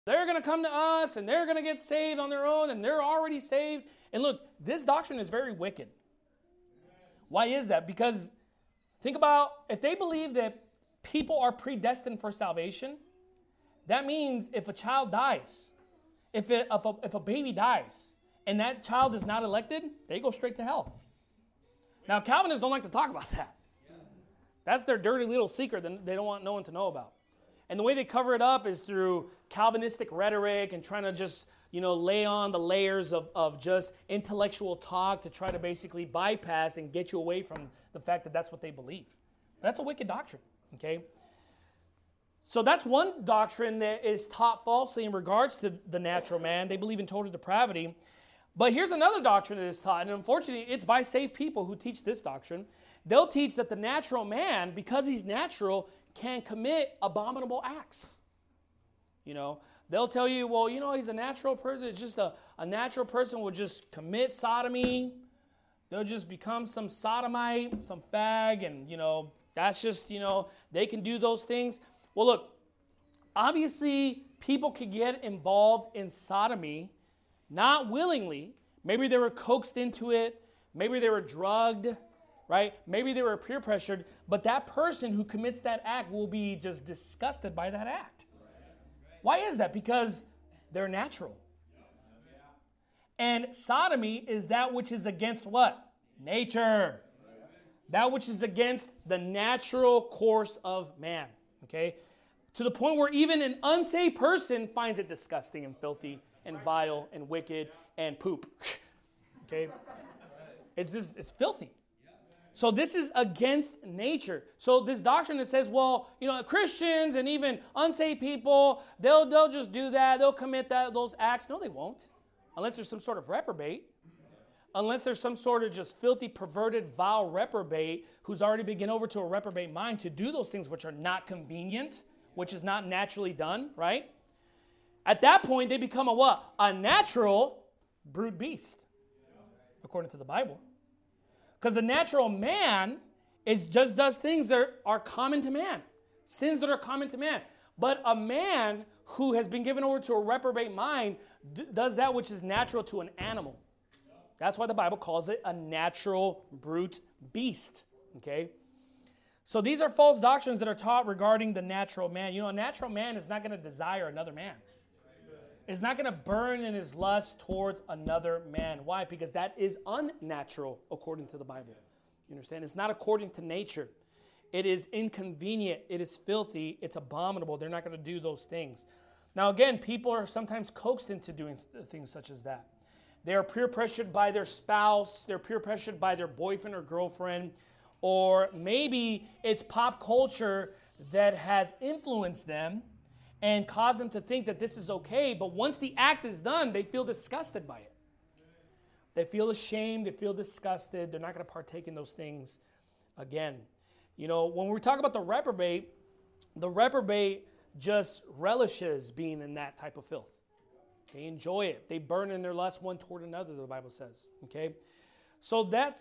they're going to come to us and they're going to get saved on their own and they're already saved. And look, this doctrine is very wicked. Why is that? Because think about, if they believe that people are predestined for salvation, that means if a child dies, if a baby dies, and that child is not elected, they go straight to hell. Now, Calvinists don't like to talk about that. That's their dirty little secret that they don't want no one to know about. And the way they cover it up is through Calvinistic rhetoric and trying to just, lay on the layers of just intellectual talk to try to basically bypass and get you away from the fact that that's what they believe. That's a wicked doctrine, okay? So that's one doctrine that is taught falsely in regards to the natural man. They believe in total depravity. But here's another doctrine that is taught, and unfortunately, it's by saved people who teach this doctrine. They'll teach that the natural man, because he's natural, can commit abominable acts. They'll tell you, well, he's a natural person. It's just a natural person will just commit sodomy. They'll just become some sodomite, some fag, and, that's just, they can do those things. Well, look, obviously, people can get involved in sodomy not willingly. Maybe they were coaxed into it. Maybe they were drugged, right? Maybe they were peer pressured. But that person who commits that act will be just disgusted by that act. Why is that? Because they're natural. And sodomy is that which is against what? Nature. That which is against the natural course of man. Okay? To the point where even an unsaved person finds it disgusting and filthy and vile and wicked and poop. Okay? It's filthy. So this is against nature. So this doctrine that says, well, Christians and even unsaved people, they'll just do that. They'll commit those acts. No, they won't. Unless there's some sort of reprobate. Unless there's some sort of just filthy, perverted, vile reprobate who's already been given over to a reprobate mind to do those things which are not convenient, which is not naturally done, right? At that point, they become a what? A natural brute beast, according to the Bible. Because the natural man just does things that are common to man, sins that are common to man. But a man who has been given over to a reprobate mind does that which is natural to an animal. That's why the Bible calls it a natural brute beast. Okay? So these are false doctrines that are taught regarding the natural man. A natural man is not going to desire another man. Is not going to burn in his lust towards another man. Why? Because that is unnatural according to the Bible. You understand? It's not according to nature. It is inconvenient. It is filthy. It's abominable. They're not going to do those things. Now again, people are sometimes coaxed into doing things such as that. They are peer pressured by their spouse. They're peer pressured by their boyfriend or girlfriend. Or maybe it's pop culture that has influenced them and cause them to think that this is okay, but once the act is done, they feel disgusted by it. They feel ashamed, they feel disgusted, they're not going to partake in those things again. When we talk about the reprobate just relishes being in that type of filth. They enjoy it. They burn in their lust one toward another, the Bible says. Okay? So that's